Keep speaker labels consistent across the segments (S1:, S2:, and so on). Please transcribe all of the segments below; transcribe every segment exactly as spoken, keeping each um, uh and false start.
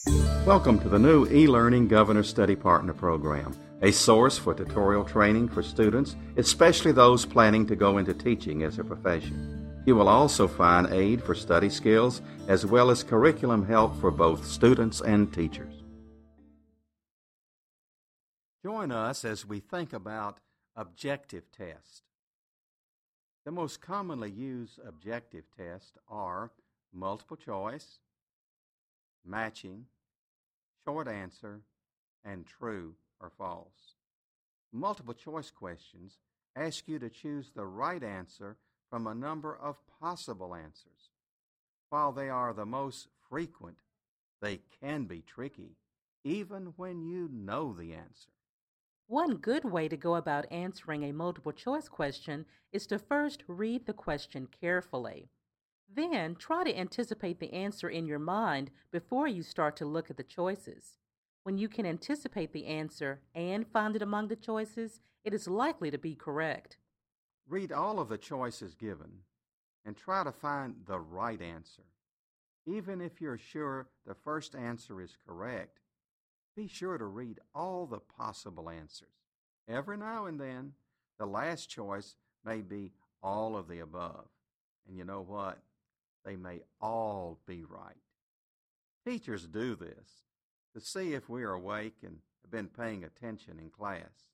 S1: Welcome to the new eLearning Governor Study Partner Program, a source for tutorial training for students, especially those planning to go into teaching as a profession. You will also find aid for study skills as well as curriculum help for both students and teachers. Join us as we think about objective tests. The most commonly used objective tests are multiple choice, matching, short answer, and true or false. Multiple choice questions ask you to choose the right answer from a number of possible answers. While they are the most frequent, they can be tricky, even when you know the answer.
S2: One good way to go about answering a multiple choice question is to first read the question carefully. Then try to anticipate the answer in your mind before you start to look at the choices. When you can anticipate the answer and find it among the choices, it is likely to be correct.
S1: Read all of the choices given and try to find the right answer. Even if you're sure the first answer is correct, be sure to read all the possible answers. Every now and then, the last choice may be all of the above. And you know what? They may all be right. Teachers do this to see if we are awake and have been paying attention in class.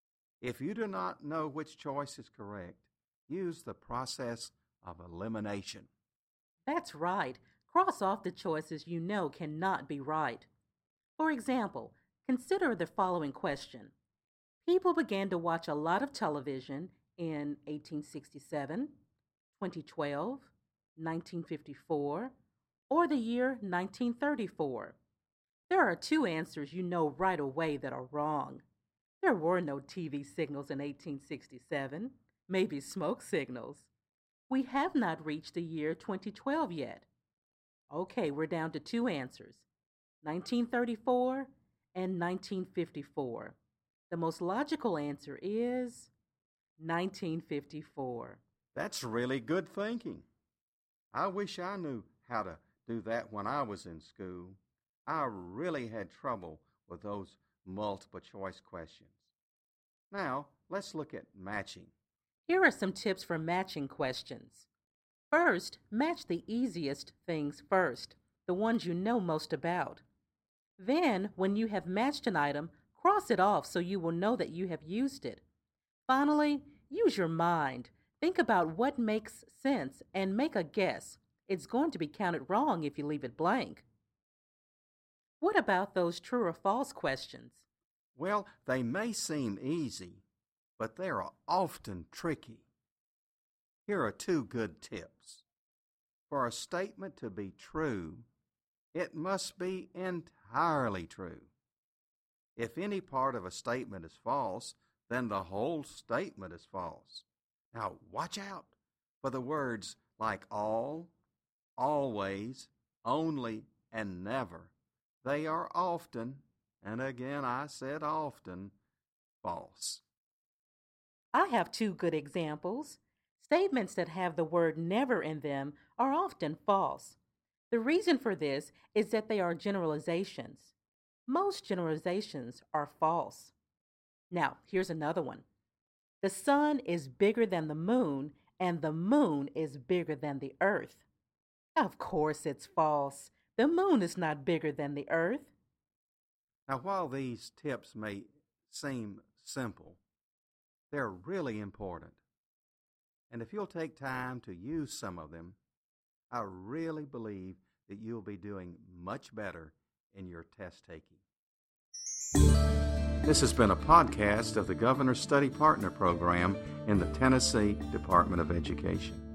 S1: If you do not know which choice is correct, use the process of elimination.
S2: That's right. Cross off the choices you know cannot be right. For example, consider the following question. People began to watch a lot of television in eighteen sixty-seven, twenty twelve, nineteen fifty-four, or the year nineteen thirty-four. There are two answers you know right away that are wrong. There were no T V signals in eighteen sixty-seven, maybe smoke signals. We have not reached the year twenty twelve yet. Okay, we're down to two answers, nineteen thirty-four and nineteen fifty-four. The most logical answer is nineteen fifty-four.
S1: That's really good thinking. I wish I knew how to do that when I was in school. I really had trouble with those multiple choice questions. Now, let's look at matching.
S2: Here are some tips for matching questions. First, match the easiest things first, the ones you know most about. Then, when you have matched an item, cross it off so you will know that you have used it. Finally, use your mind. Think about what makes sense and make a guess. It's going to be counted wrong if you leave it blank. What about those true or false questions?
S1: Well, they may seem easy, but they are often tricky. Here are two good tips. For a statement to be true, it must be entirely true. If any part of a statement is false, then the whole statement is false. Now, watch out for the words like all, always, only, and never. They are often, and again I said often, false.
S2: I have two good examples. Statements that have the word never in them are often false. The reason for this is that they are generalizations. Most generalizations are false. Now, here's another one. The sun is bigger than the moon, and the moon is bigger than the earth. Of course it's false. The moon is not bigger than the earth.
S1: Now, while these tips may seem simple, they're really important. And if you'll take time to use some of them, I really believe that you'll be doing much better in your test taking. This has been a podcast of the Governor Study Partner Program in the Tennessee Department of Education.